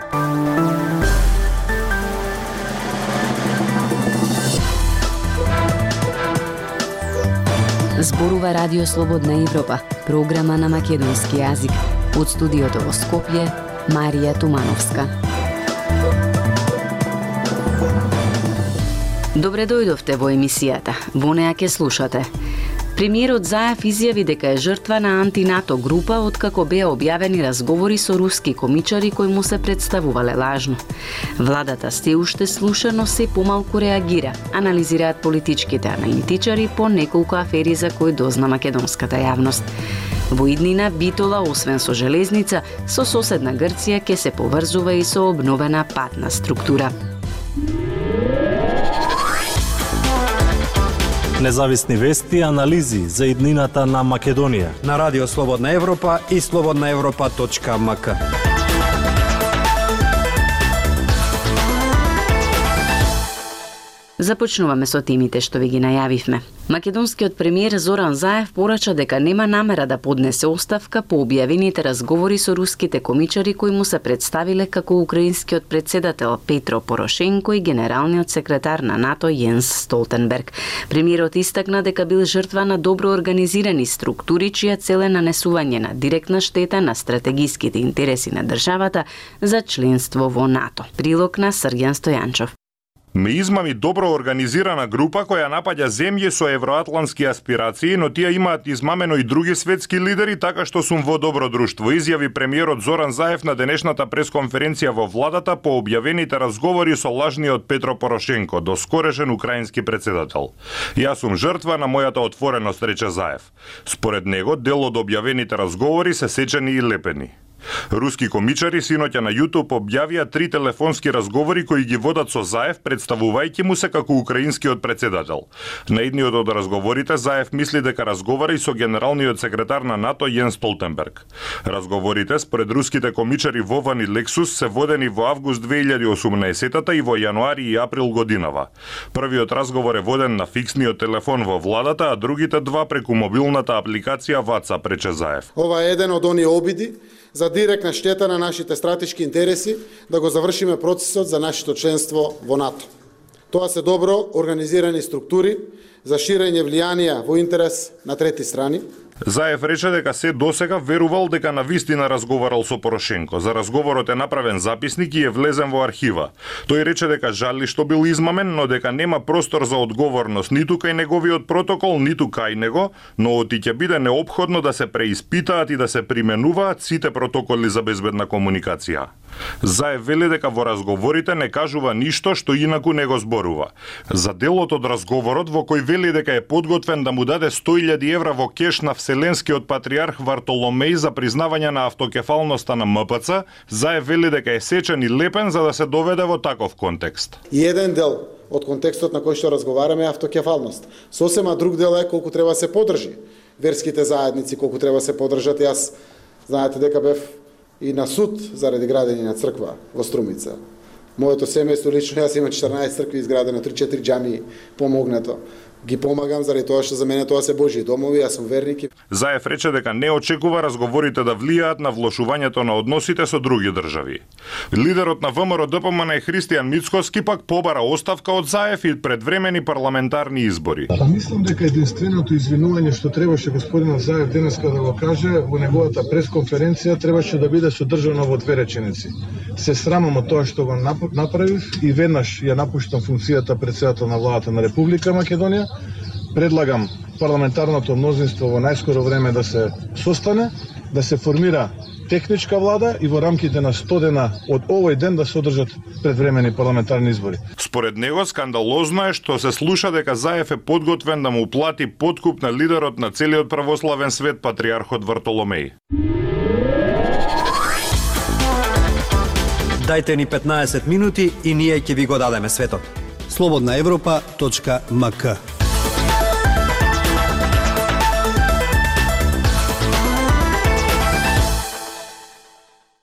Зборува Радио Слободна Европа, програма на македонски јазик. Од студиото во Скопје, Марија Тумановска. Добре дојдовте во емисијата. Во неа ќе слушате. Премиерот Заев изјави дека е жртва на антинато група откако беа објавени разговори со руски комичари кои му се представувале лажно. Владата сте уште слуша, но се помалку реагира. Анализираат политичките аналитичари по неколку афери за кои дозна македонската јавност. Во иднина Битола, освен со железница, со соседна Грција ќе се поврзува и со обновена патна структура. Независни вести и анализи за иднината на Македонија на Радио Слободна Европа и slobodnaevropa.mk. Започнуваме со темите што ви ги најавивме. Македонскиот премиер Зоран Заев порача дека нема намера да поднесе оставка по објавените разговори со руските комичари кои му се представиле како украинскиот претседател Петро Порошенко и генералниот секретар на НАТО Јенс Столтенберг. Премиерот истакна дека бил жртва на добро организирани структури чија цел е нанесување на директна штета на стратегиските интереси на државата за членство во НАТО. Прилог на Срѓан Стојанчов. Ме измами добро организирана група која напаѓа земји со евроатлантски аспирации, но тие имаат измамено и други светски лидери, така што сум во добро друштво, изјави премиерот Зоран Заев на денешната пресконференција во владата по објавените разговори со лажниот Петро Порошенко, доскорешен украински претседател. Јас сум жртва на мојата отвореност, рече Заев. Според него, дел од објавените разговори се сечени и лепени. Руски комичари синоќа на YouTube објавија 3 телефонски разговори кои ги водат со Заев, представувајќи му се како украинскиот претседател. На едниот од разговорите Заев мисли дека разговара и со генералниот секретар на НАТО Јенс Столтенберг. Разговорите според руските комичари Вован и Лексус се водени во август 2018 и во јануари и април годинава. Првиот разговор е воден на фиксниот телефон во владата, а другите два преку мобилната апликација WhatsApp, рече Заев. Ова е еден од оние обиди за директна штета на нашите стратешки интереси да го завршиме процесот за нашето членство во НАТО. Тоа се добро организирани структури за ширење влијанија во интерес на трети страни. Заев рече дека се досега верувал дека навистина разговарал со Порошенко. За разговорот е направен записник и е влезен во архива. Тој рече дека жали што бил измамен, но дека нема простор за одговорност ниту кај неговиот протокол, ниту кај него, но оти ќе биде неопходно да се преиспитаат и да се применуваат сите протоколи за безбедна комуникација. Заев вели дека во разговорите не кажува ништо што инаку не го зборува. За делот од разговорот во кој вели дека е подготвен да му даде 100.000 евра во кеш на Вселенскиот патриарх Вартоломеј за признавање на автокефалноста на МПЦ, Заев вели дека е сечен и лепен за да се доведе во таков контекст. И еден дел од контекстот на кој што разговараме е автокефалност. Сосема друг дел е колку треба се подржи верските заедници, колку треба се подржат. Јас знаете дека бев и на суд заради градење на црква во Струмица. Моето семејство лично, јас имам 14 цркви изградено, 3-4 џамии помогнато. Ги помагам заради тоа што за мене тоа се Божји домови, јас сум верник. Заев рече дека не очекува разговорите да влијаат на влошувањето на односите со други држави. Лидерот на ВМРО ДПМН Христијан Мицкоски пак побара оставка од Заев и предвремени парламентарни избори. Мислам дека единственото извинување што требаше господинот Заев денеска да го каже во неговата пресконференција требаше да биде содржано во 2 реченици. Се срамам од тоа што го направив и веднаш ја напуштам функцијата претседател на владата на Република Македонија. Предлагам парламентарното мнозинство во најскоро време да се состане, да се формира техничка влада и во рамките на 100 дена од овој ден да се одржат предвремени парламентарни избори. Според него скандалозно е што се слуша дека Заев е подготвен да му плати подкуп на лидерот на целиот православен свет патриархот Вартоломеј. Дајте ни 15 минути и ние ќе ви го дадеме светот. slobodnaevropa.mk.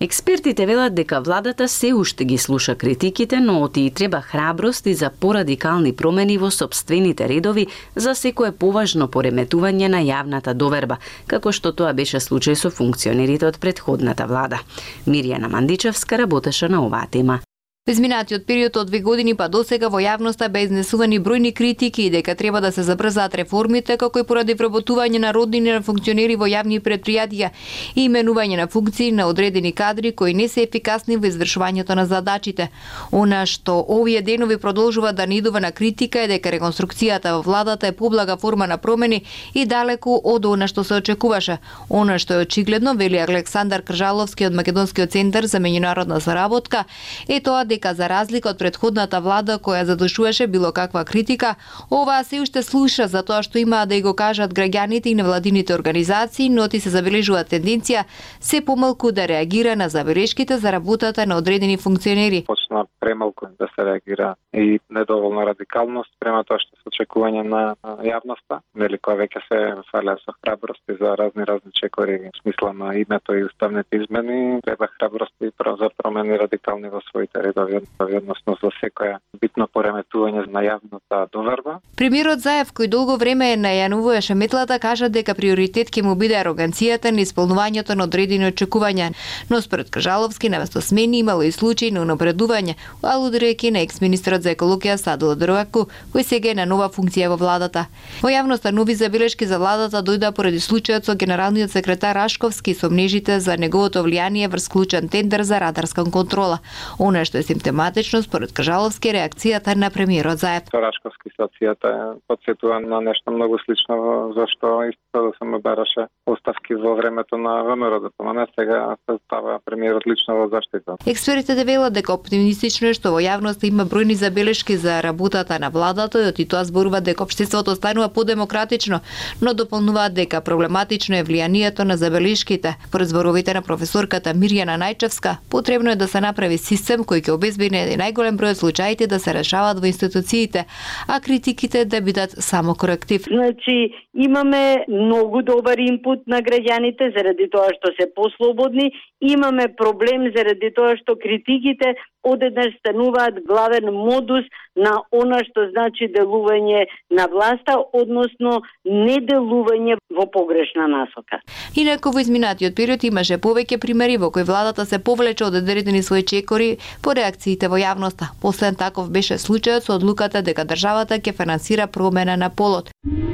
Експертите велат дека владата се уште ги слуша критиките, но оти треба храброст и за порадикални промени во сопствените редови за секое поважно пореметување на јавната доверба, како што тоа беше случај со функционерите од претходната влада. Мирјана Мандичевска работеше на оваа тема. Во изминатиот период од 2 години па досега во јавноста бе изнесувани бројни критики и дека треба да се забрзаат реформите, како и поради вработување на роднини на функционери во јавни претпријатија и именување на функции на одредени кадри кои не се ефикасни во извршувањето на задачите. Она што овие денови продолжува да не идува на критика е дека реконструкцијата во владата е поблага форма на промени и далеку од она што се очекуваше. Она што е очигледно, вели Александар Кржаловски од Македонскиот центар за меѓународна заработка, е тоа дека за разлика од претходната влада која задушуваше било каква критика, оваа се уште слуша за тоа што имаа да и го кажат граѓаните и невладините организации, но ти се забележува тенденција се помалку да реагира на забелешките за работата на одредени функционери. Почна премалку да се реагира и недоволна радикалност према тоа што се очекување на јавноста, нели која веќе се фалја со храброст и за разни чекори в смисла на името и уставните измени, треба храброст и за промени радикални во своите редови, односно за секоја битно пореметување на јавната доверба. Премиерот Заев, кој долго време најануваше метлата, кажа дека приоритет ќе му биде ароганцијата на исполнувањето на одредени очекувања, но според Кржаловски наместо смени имало и случаи на унапредување, алудирајќи на екс-министерот за екологија Садо Драку, кој сега е на нова функција во владата. Во јавноста нови забелешки за владата дојда поради случајот со генералниот секретар Рашковски и сомнежите за неговото влијание врз клучен тендер за радарска контрола. Она што е симптоматично според Кржаловски реакцијата на премиерот Заев. Рашковски ситуацијата потсетува на нешто многу слично зашто исто да се му бараше оставки во времето на ВМРО да помане, сега се става премиерот лично во заштита. Експертите велат дека оптимистично е што во јавноста има бројни забелешки за работата на владата и тоа зборува дека општеството станува подемократично, но дополнуваат дека проблематично е влијанието на забелешките. Според зборовите на професорката Мирјана Најчевска, потребно е да се направи систем кој ќе обезбеди најголем број од случаите да се решават во институциите, а критиките да бидат само коректив. Значи, имаме многу добар инпут на граѓаните заради тоа што се послободни, имаме проблем заради тоа што критиките одеднаш стануваат главен модус на она што значи делување на власта, односно неделување во погрешна насока. Инаку во изминатиот период имаше повеќе примери во кои владата се повлече од одредени своји чекори по реакциите во јавноста. Последен таков беше случајот со одлуката дека државата ќе финансира промена на полот.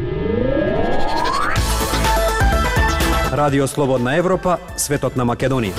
Радио Слободна Европа, светот на Македонија.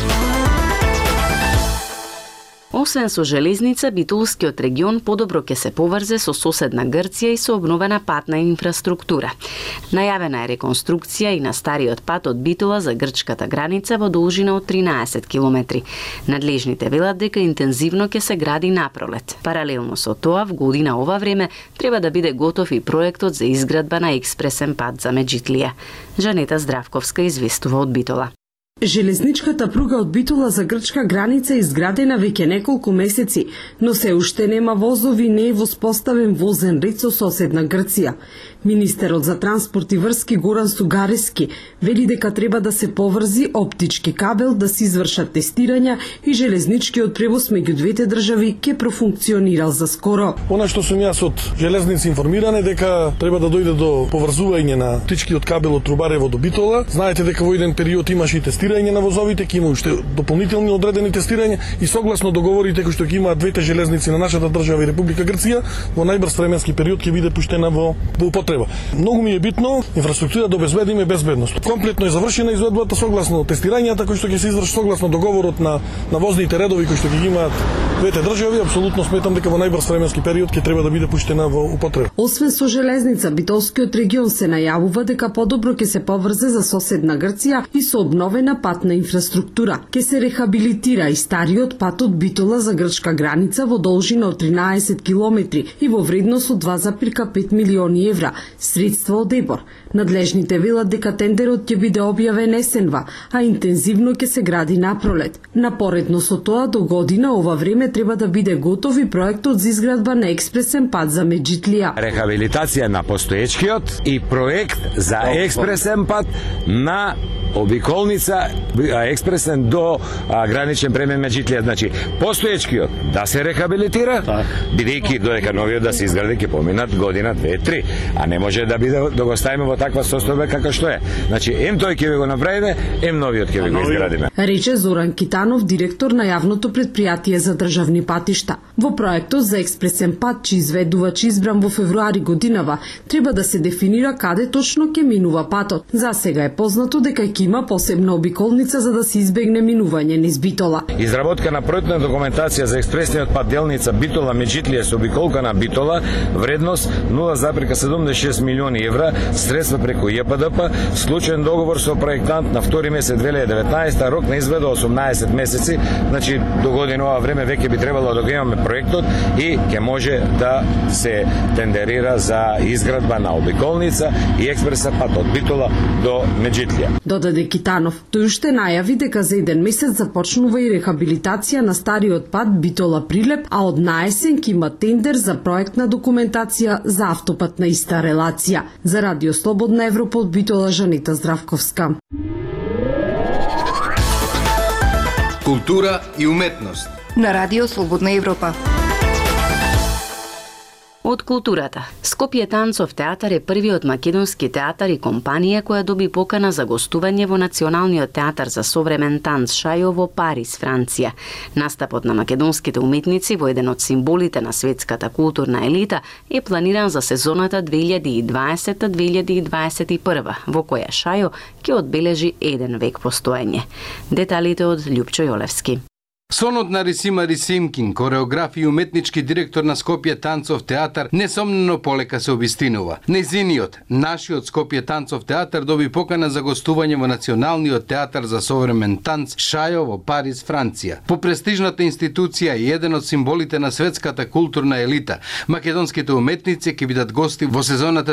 Освен со железница, Битолскиот регион подобро ќе се поврзе со соседна Грција и со обновена патна инфраструктура. Најавена е реконструкција и на стариот пат од Битола за грчката граница во должина од 13 километри. Надлежните велат дека интензивно ќе се гради напролет. Паралелно со тоа, в година ова време треба да биде готов и проектот за изградба на експресен пат за Меджитлија. Жанета Здравковска известува од Битола. Железничката пруга од Битола за грчка граница е изградена веќе неколку месеци, но се уште нема возови, не е воспоставен возен ред со соседна Грција. Министерот за транспорт и врски Горан Сугарески вели дека треба да се поврзи оптички кабел, да се извршат тестирања и железничкиот превоз меѓу двете држави ќе профункционирал за скоро. Она што сум јас од железници информиран е дека треба да дојде до поврзување на оптичкиот кабел од Трубарево до Битола. Знаете дека во еден период имаше и тестирање на возовите, ќе има уште дополнителни одредени тестирања и согласно договорите кои што ќе имаат двете железници на нашата држава и Република Грција, во најбрз временски период ќе биде пуштена во употреба. Многу ми е битно инфраструктура да обезбедиме безбедност. Комплетно е завршена изvedбата согласно тестирањата кои што ќе се извршат согласно договорот на возните редови кои што ќе имаат двете држави. Апсолутно сметам дека во најбрз временски период ќе треба да биде пуштена во употреба. Освен со железница, Битолскиот регион се најавува дека подобро ќе се поврзе за соседна Грција и со обновена патна инфраструктура. Ќе се рехабилитира и стариот пат од Битола за грчка граница во должина од 13 километри и во вредност од 2,5 милиони евра, средства од ЕБОР. Надлежните велат дека тендерот ќе биде објавен есенва, а интензивно ќе се гради напролет. Напоредно со тоа, до година ова време треба да биде готов и проектот за изградба на експресен пат за Меджитлија. Рехабилитација на постоечкиот и проект за експресен пат на обиколница експресен до граничен премин Меđitlija. Значи, постоечкиот да се рехабилитира, бидејќи додека новиот да се изгради ќе поминат година, 2-3, а не може да биде да го ставиме во таква состојба како што е. Значи, тој ќе ви го направиме, новиот ќе ви го изградиме. Рече Зоран Китанов, директор на јавното претпријатие за државни патишта. Во проектот за експресен пат, чиј изведувач избран во февруари годинава, треба да се дефинира каде точно ќе минува патот. За сега е познато дека ќе има посебна обиколница за да се избегне минување низ Битола. Изработка на проектна документација за експресниот пат делница Битола Меđitlija со обиколка на Битола, вредност 0,76 милиони евра, средства преку ЈПДП, случаен договор со проектант на 2 месец 2019, рок на изведа 18 месеци, значи до година ова време веќе би требало да го имаме проектот и ќе може да се тендерира за изградба на обиколница и експресен пат од Битола до Меđitlija. Додаде Китанов, тој уште најави дека за 1 месец започнува и рехабилитација на стариот пат Битола Прилеп, а од наесен ќе има тендер за проектна документација за автопатна иста релација. За Радио Слободна Европа од Битола, Жанита Здравковска. Култура и уметност на Радио Слободна Европа. Од културата. Скопје танцов театар е првиот македонски театар и компанија која доби покана за гостување во Националниот театар за современ танц Шајо во Париз, Франција. Настапот на македонските уметници во еден од символите на светската културна елита е планиран за сезоната 2020-2021, во која Шајо ќе одбележи 1 век постоење. Деталите од Љупчо Јолевски. Сонот на Рисима Рисимкин, кореограф и уметнички директор на Скопје танцов театар, несомнено полека се обистинува. Нејзиниот, нашиот Скопје танцов театар доби покана за гостување во Националниот театар за современ танц Шајо во Париз, Франција. По престижната институција и еден од символите на светската културна елита, македонските уметници ќе бидат гости во сезоната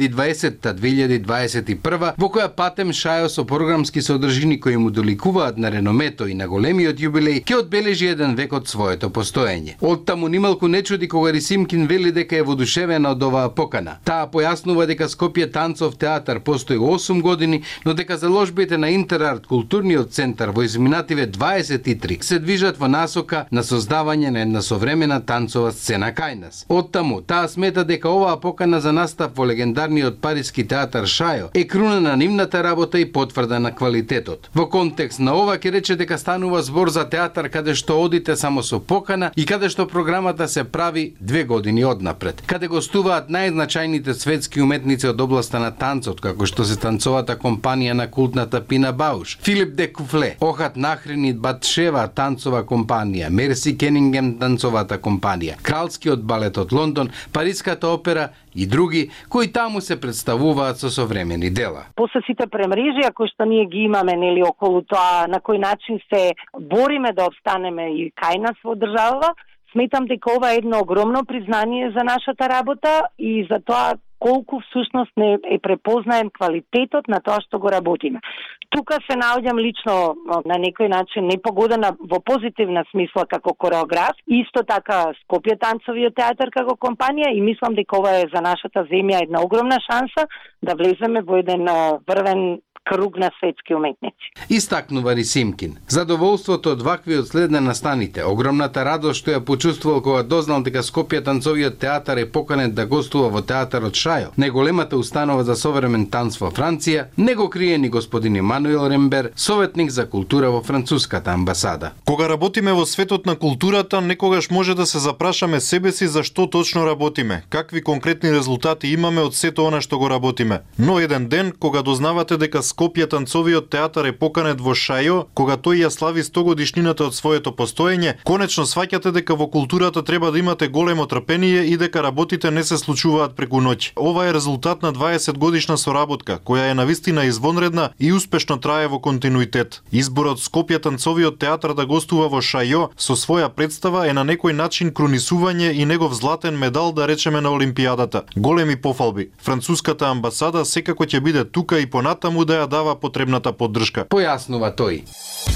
2020-2021, во која патем Шајо со програмски содржини кои му доликуваат на реномето и на големиот јубилеј ќе одбележи 1 век од своето постоење. Од таму нималку не чуди кога Рисимкин вели дека е водушевена од оваа покана. Таа појаснува дека Скопје танцов театар постои 8 години, но дека заложбите на Интерарт културниот центар во изминативе 23 се движат во насока на создавање на една современа танцова сцена кај нас. Од таму таа смета дека оваа покана за настап во легендарниот париски театар Шајо е круна на нивната работа и потврда на квалитетот. Во контекст на ова ќе рече дека станува збор за театар каде што одите само со покана и каде што програмата се прави 2 години однапред. Каде гостуваат најзначајните светски уметници од областа на танцот, како што се танцовата компанија на култната Пина Бауш, Филип де Куфле, Охат Нахрин Батшева танцова компанија, Мерси Кенингем танцовата компанија, Кралскиот балет од Лондон, Париската опера и други, кои таму се представуваат со современи дела. После сите премрежија кои што ние ги имаме нели околу тоа на кој начин се бориме да обстанеме и кај нас во држава, сметам дека ова е едно огромно признание за нашата работа и за тоа колку всушност не е препознаен квалитетот на тоа што го работиме. Тука се наоѓам лично на некој начин непогодена во позитивна смисла како кореограф, исто така Скопје танцовиот театар како компанија и мислам дека ова е за нашата земја една огромна шанса да влеземе во еден врвен круг на светски уметници. Истакнува Рисимкин. Задоволството од ваквиот след на настаните, огромната радост што ја почувствувал кога дознал дека Скопје танцовиот театар е поканет да гостува во театарот Шајо, најголемата установа за современ танц во Франција, не го крие ни господин Емануел Рембер, советник за култура во француската амбасада. Кога работиме во светот на културата, некогаш може да се запрашаме себе си за што точно работиме, какви конкретни резултати имаме од сето она што го работиме. Но еден ден, кога дознавате дека Скопје танцовиот театар е поканет во Шајо, кога тој ја слави 100 годишнината од своето постоење, конечно сваќате дека во културата треба да имате големо трпение и дека работите не се случуваат преку ноќ. Ова е резултат на 20 годишна соработка, која е навистина извонредна и успешно трае во континуитет. Изборот Скопје танцовиот театар да гостува во Шајо со своја представа е на некој начин крунисување и негов златен медал, да речеме, на Олимпијадата. Големи пофалби. Француската амбасада секако ќе биде тука и понатаму да ја дава потребната поддршка. Појаснува тој.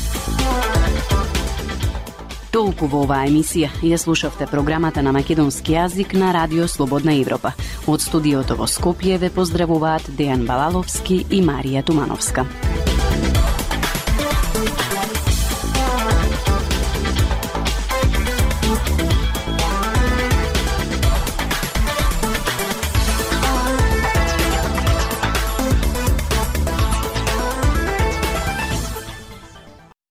Толку во оваа емисија. Ја слушавте програмата на македонски јазик на Радио Слободна Европа. Од студиото во Скопје ве поздравуваат Дејан Балаловски и Марија Тумановска.